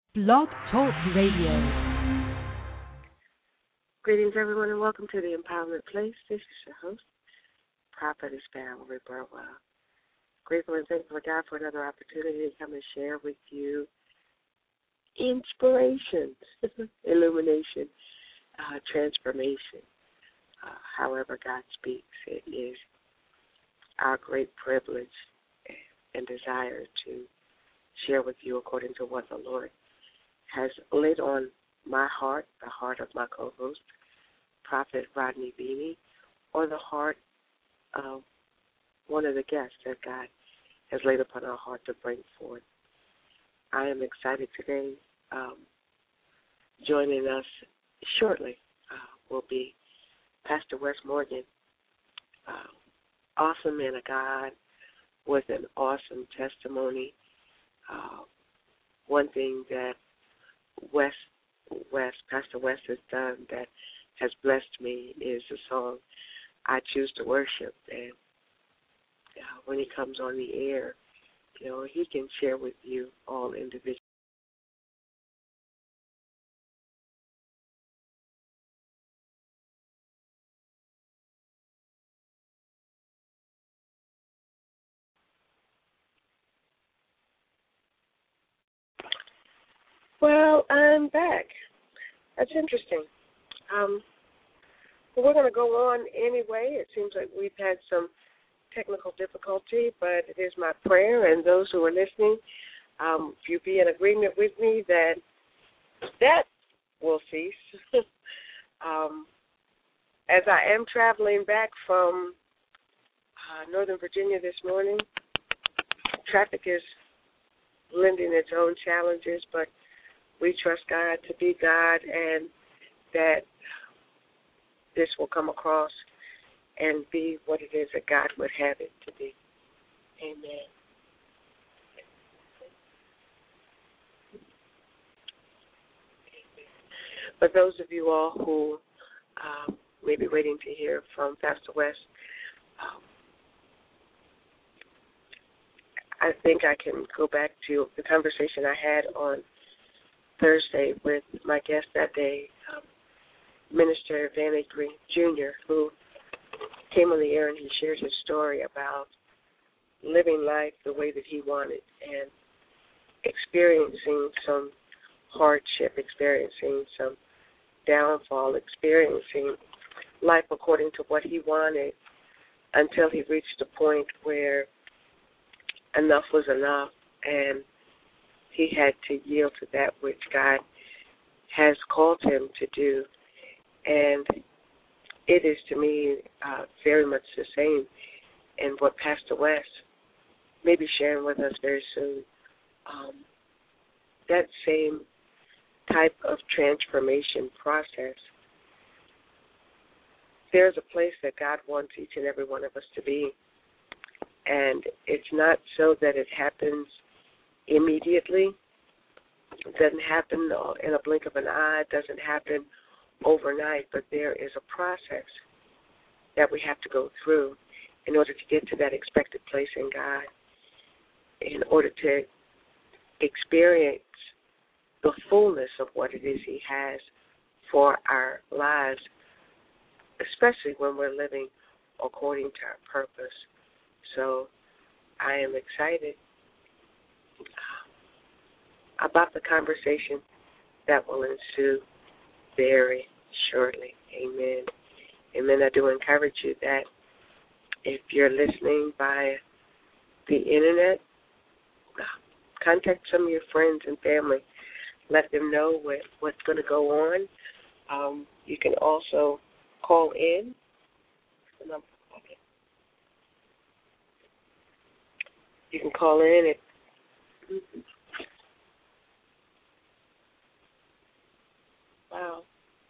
Blog Talk Radio. Greetings, everyone, and welcome to the Empowerment Place. This is your host, Prophetess Valerie Burwell. Grateful and thankful to God for another opportunity to come and share with you inspiration, illumination, transformation. However God speaks, it is our great privilege and desire to share with you according to what the Lord has laid on my heart, the heart of my co-host, Prophet Rodney Beanie, or the heart of one of the guests that God has laid upon our heart to bring forth. I am excited today. Joining us shortly will be Pastor Wes Morgan, awesome man of God with an awesome testimony. One thing that Pastor Wes has done that has blessed me is the song I Choose to Worship. And when he comes on the air, he can share with you all individually. Well, I'm back. That's interesting. But we're going to go on anyway. It seems like we've had some technical difficulty, but it is my prayer, and those who are listening, if you be in agreement with me that will cease. As I am traveling back from Northern Virginia this morning, traffic is lending its own challenges, but we trust God to be God and that this will come across and be what it is that God would have it to be. Amen. But those of you all who may be waiting to hear from Pastor West, I think I can go back to the conversation I had on Thursday with my guest that day, Minister Vanny Green Jr., who came on the air and he shared his story about living life the way that he wanted and experiencing some hardship, experiencing some downfall, experiencing life according to what he wanted until he reached a point where enough was enough and he had to yield to that which God has called him to do. And it is, to me, very much the same in what Pastor West may be sharing with us very soon. That same type of transformation process. There's a place that God wants each and every one of us to be. And it's not so that it happens immediately. It doesn't happen in a blink of an eye. It doesn't happen overnight, but there is a process that we have to go through in order to get to that expected place in God, in order to experience the fullness of what it is he has for our lives, especially when we're living according to our purpose. So I am excited about the conversation that will ensue very shortly. Amen. Amen. I do encourage you that if you're listening via the internet, contact some of your friends and family. Let them know what's going to go on. You can also call in. You can call in at wow.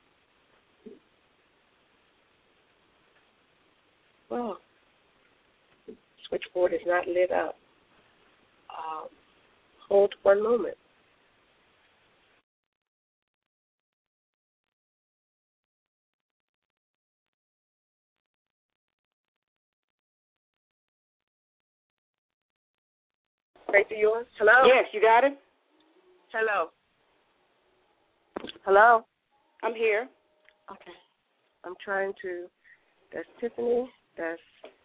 Well, switchboard is not lit up. Hold one moment. Right to yours? Hello? Yes, you got it? Hello. Hello? I'm here. Okay. I'm trying to. That's Tiffany. That's.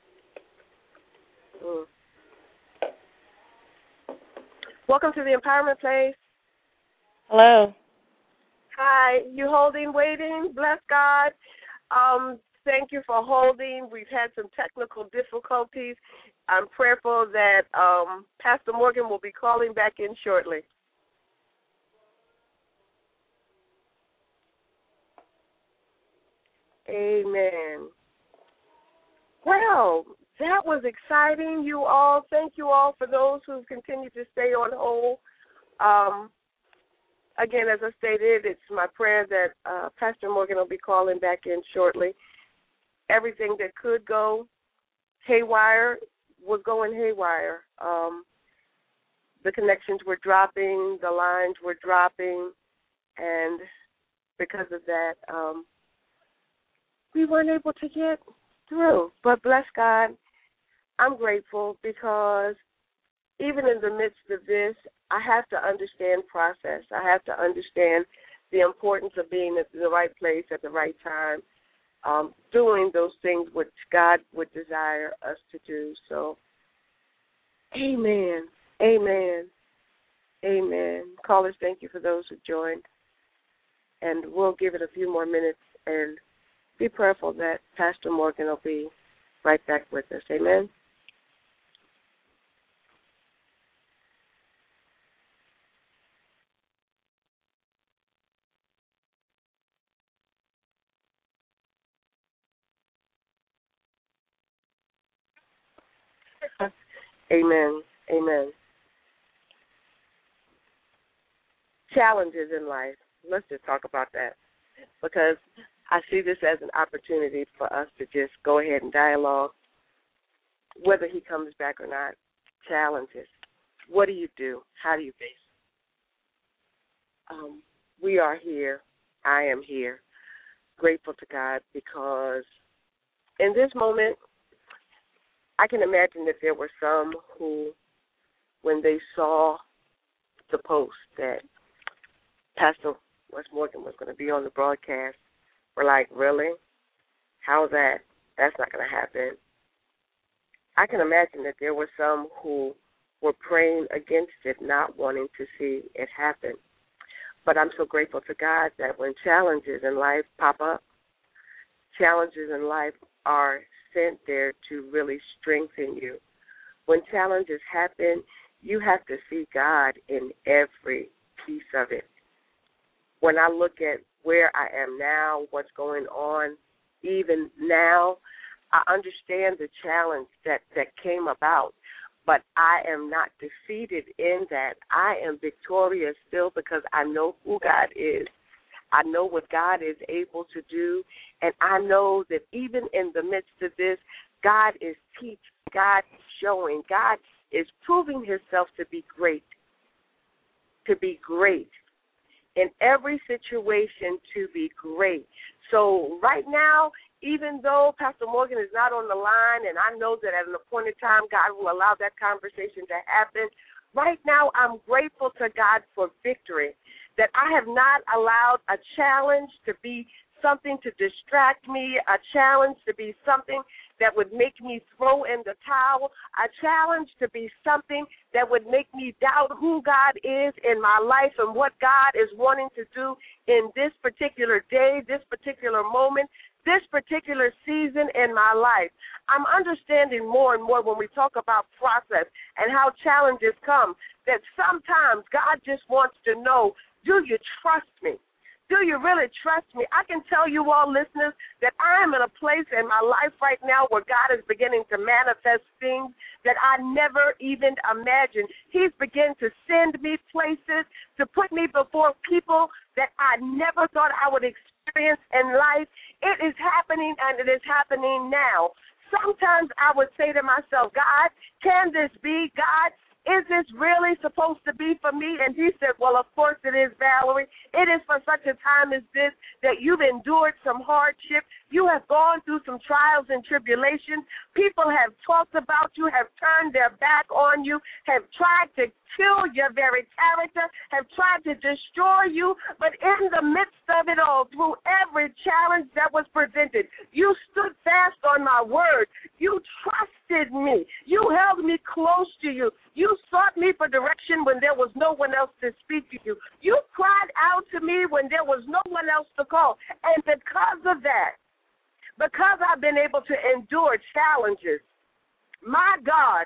Welcome to the Empowerment Place. Hello. Hi. You holding, waiting? Bless God. Thank you for holding. We've had some technical difficulties. I'm prayerful that Pastor Morgan will be calling back in shortly. Amen. Well, that was exciting, you all. Thank you all for those who continue to stay on hold. Again, as I stated, it's my prayer that Pastor Morgan will be calling back in shortly. Everything that could go haywire was going haywire. The connections were dropping, the lines were dropping, and because of that, we weren't able to get through. But bless God, I'm grateful because even in the midst of this, I have to understand process. I have to understand the importance of being at the right place at the right time, doing those things which God would desire us to do. So, amen, amen, amen. Callers, thank you for those who joined. And we'll give it a few more minutes and be prayerful that Pastor Morgan will be right back with us. Amen. Amen. Amen. Challenges in life. Let's just talk about that because I see this as an opportunity for us to just go ahead and dialogue, whether he comes back or not. Challenges. What do you do? How do you face it? We are here. I am here. Grateful to God because in this moment, I can imagine that there were some who, when they saw the post that Pastor Wes Morgan was going to be on the broadcast, were like, really? How's that? That's not going to happen. I can imagine that there were some who were praying against it, not wanting to see it happen. But I'm so grateful to God that when challenges in life pop up, challenges in life are sent there to really strengthen you. When challenges happen, you have to see God in every piece of it. When I look at where I am now, what's going on, even now, I understand the challenge that came about, but I am not defeated in that. I am victorious still because I know who God is. I know what God is able to do, and I know that even in the midst of this, God is teaching, God is showing, God is proving himself to be great, in every situation to be great. So right now, even though Pastor Morgan is not on the line, and I know that at an appointed time God will allow that conversation to happen, right now I'm grateful to God for victory, that I have not allowed a challenge to be something to distract me, a challenge to be something that would make me throw in the towel, a challenge to be something that would make me doubt who God is in my life and what God is wanting to do in this particular day, this particular moment, this particular season in my life. I'm understanding more and more when we talk about process and how challenges come, that sometimes God just wants to know, do you trust me? Do you really trust me? I can tell you all listeners that I am in a place in my life right now where God is beginning to manifest things that I never even imagined. He's beginning to send me places, to put me before people that I never thought I would experience in life. It is happening, and it is happening now. Sometimes I would say to myself, God, can this be? God, is this really supposed to be for me? And he said, well, of course it is, Valerie. It is for such a time as this that you've endured some hardship. You have gone through some trials and tribulations. People have talked about you, have turned their back on you, have tried to kill your very character, have tried to destroy you. But in the midst of it all, through every challenge that was presented, you stood fast on my word. You trusted me. You held me close to you. You sought me for direction when there was no one else to speak to you. You cried out to me when there was no one else to call. And because of that, because I've been able to endure challenges, my God,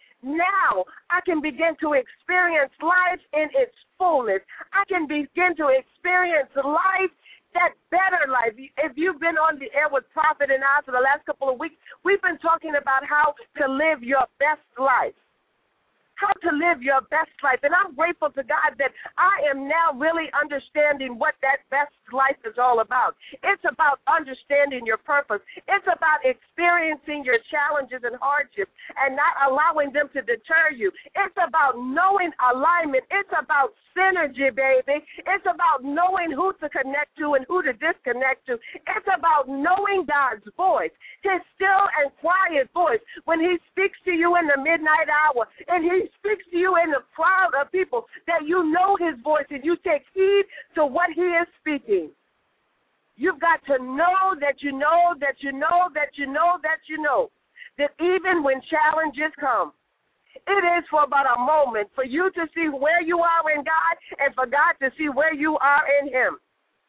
now I can begin to experience life in its fullness. I can begin to experience life, that better life. If you've been on the air with Prophet and I for the last couple of weeks, we've been talking about how to live your best life. How to live your best life. And I'm grateful to God that I am now really understanding what that best life is all about. It's about understanding your purpose. It's about experiencing your challenges and hardships and not allowing them to deter you. It's about knowing alignment. It's about synergy, baby. It's about knowing who to connect to and who to disconnect to. It's about knowing God's voice, his still and quiet voice, when he speaks to you in the midnight hour and he speaks to you in the crowd of people, that you know his voice and you take heed to what he is speaking. You've got to know that you know that you know that you know that you know that even when challenges come, it is for about a moment for you to see where you are in God and for God to see where you are in him.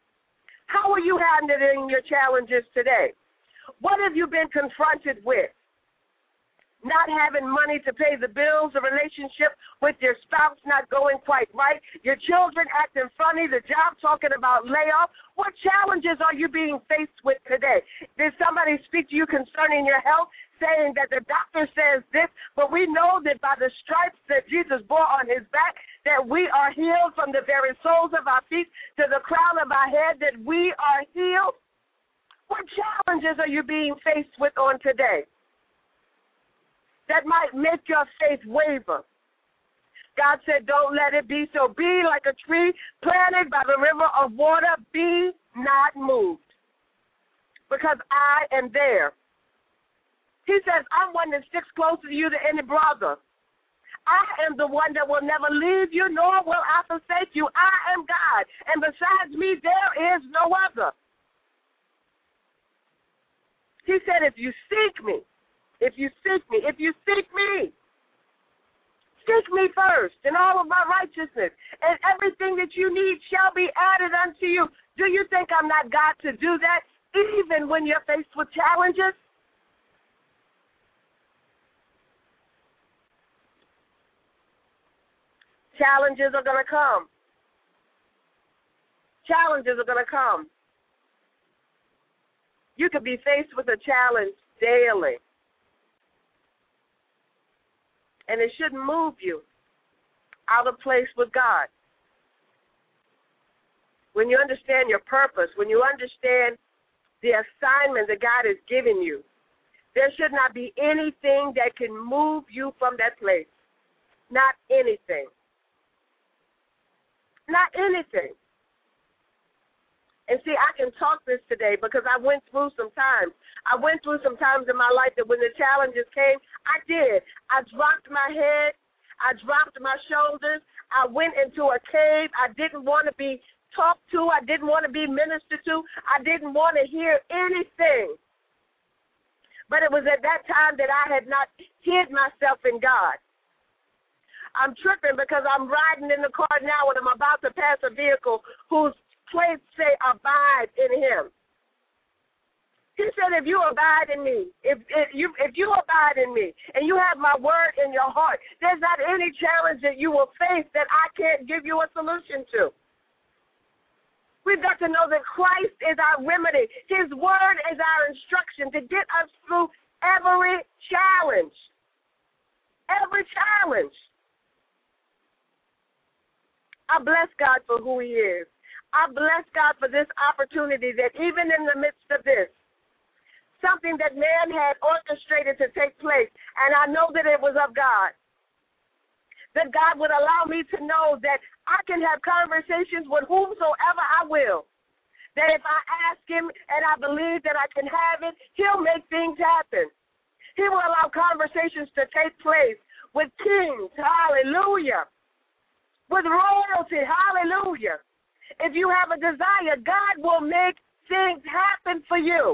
How are you handling your challenges today? What have you been confronted with? Not having money to pay the bills, a relationship with your spouse not going quite right, your children acting funny, the job talking about layoff. What challenges are you being faced with today? Did somebody speak to you concerning your health, saying that the doctor says this, but we know that by the stripes that Jesus bore on his back, that we are healed from the very soles of our feet to the crown of our head, that we are healed? What challenges are you being faced with on today that might make your faith waver? God said, don't let it be so. Be like a tree planted by the river of water. Be not moved, because I am there. He says, I'm one that sticks closer to you than any brother. I am the one that will never leave you, nor will I forsake you. I am God, and besides me, there is no other. He said, if you seek me, if you seek me first in all of my righteousness, and everything that you need shall be added unto you. Do you think I'm not God to do that, even when you're faced with challenges? Challenges are going to come. Challenges are going to come. You could be faced with a challenge daily, and it shouldn't move you out of place with God. When you understand your purpose, when you understand the assignment that God has given you, there should not be anything that can move you from that place. Not anything. Not anything. And see, I can talk this today because I went through some times. I went through some times in my life that when the challenges came, I did. I dropped my head. I dropped my shoulders. I went into a cave. I didn't want to be talked to. I didn't want to be ministered to. I didn't want to hear anything. But it was at that time that I had not hid myself in God. I'm tripping because I'm riding in the car now and I'm about to pass a vehicle whose plates say abide in him. He said, if you abide in me, if you abide in me and you have my word in your heart, there's not any challenge that you will face that I can't give you a solution to. We've got to know that Christ is our remedy. His word is our instruction to get us through every challenge. Every challenge. I bless God for who he is. I bless God for this opportunity that even in the midst of this, something that man had orchestrated to take place, and I know that it was of God, that God would allow me to know that I can have conversations with whomsoever I will, that if I ask him and I believe that I can have it, he'll make things happen. He will allow conversations to take place with kings, hallelujah, with royalty, hallelujah. If you have a desire, God will make things happen for you.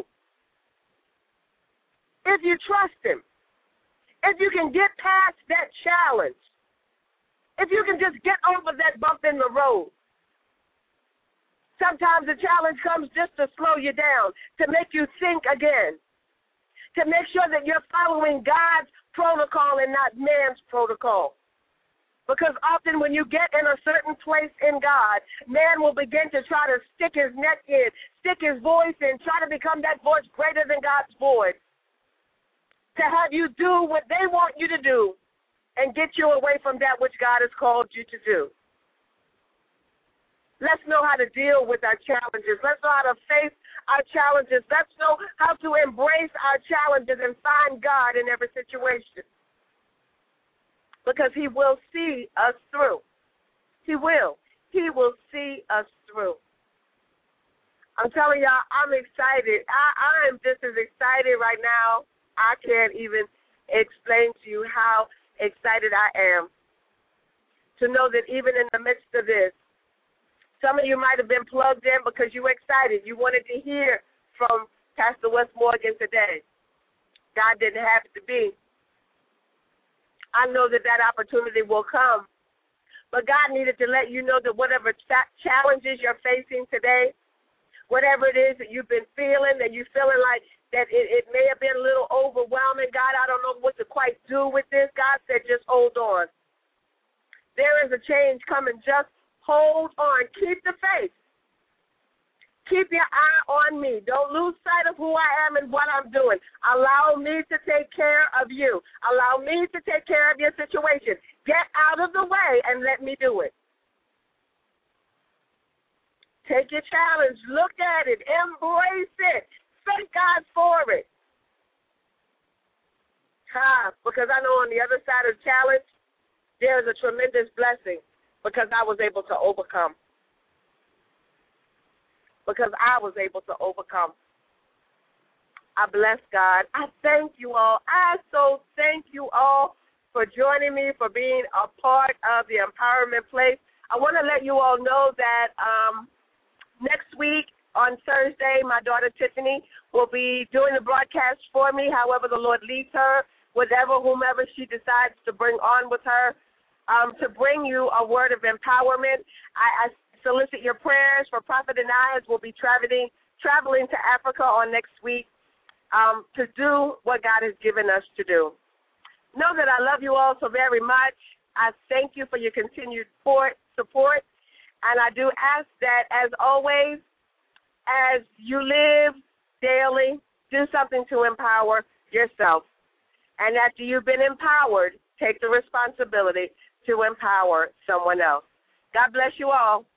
If you trust him, if you can get past that challenge, if you can just get over that bump in the road. Sometimes the challenge comes just to slow you down, to make you think again, to make sure that you're following God's protocol and not man's protocol. Because often when you get in a certain place in God, man will begin to try to stick his neck in, stick his voice in, try to become that voice greater than God's voice, to have you do what they want you to do and get you away from that which God has called you to do. Let's know how to deal with our challenges. Let's know how to face our challenges. Let's know how to embrace our challenges and find God in every situation. Because he will see us through. He will. He will see us through. I'm telling y'all, I'm excited. I am just as excited right now. I can't even explain to you how excited I am to know that even in the midst of this, some of you might have been plugged in because you were excited. You wanted to hear from Pastor Wes Morgan today. God didn't have it to be. I know that that opportunity will come. But God needed to let you know that whatever challenges you're facing today, whatever it is that you've been feeling, that you're feeling like that it may have been a little overwhelming. God, I don't know what to quite do with this. God said, just hold on. There is a change coming. Just hold on. Keep the faith. Keep your eye on me. Don't lose sight of who I am and what I'm doing. Allow me to take care of you. Allow me to take care of your situation. Get out of the way and let me do it. Take your challenge. Look at it. Embrace it. Thank God for it. Because I know on the other side of the challenge, there is a tremendous blessing because I was able to overcome. Because I was able to overcome. I bless God. I thank you all. I so thank you all for joining me, for being a part of the Empowerment Place. I want to let you all know that next week on Thursday, my daughter Tiffany will be doing the broadcast for me, however the Lord leads her, whomever she decides to bring on with her, to bring you a word of empowerment. I solicit your prayers for Prophet and I as we'll be traveling to Africa on next week to do what God has given us to do. Know that I love you all so very much. I thank you for your continued support, and I do ask that, as always, as you live daily, do something to empower yourself. And after you've been empowered, take the responsibility to empower someone else. God bless you all.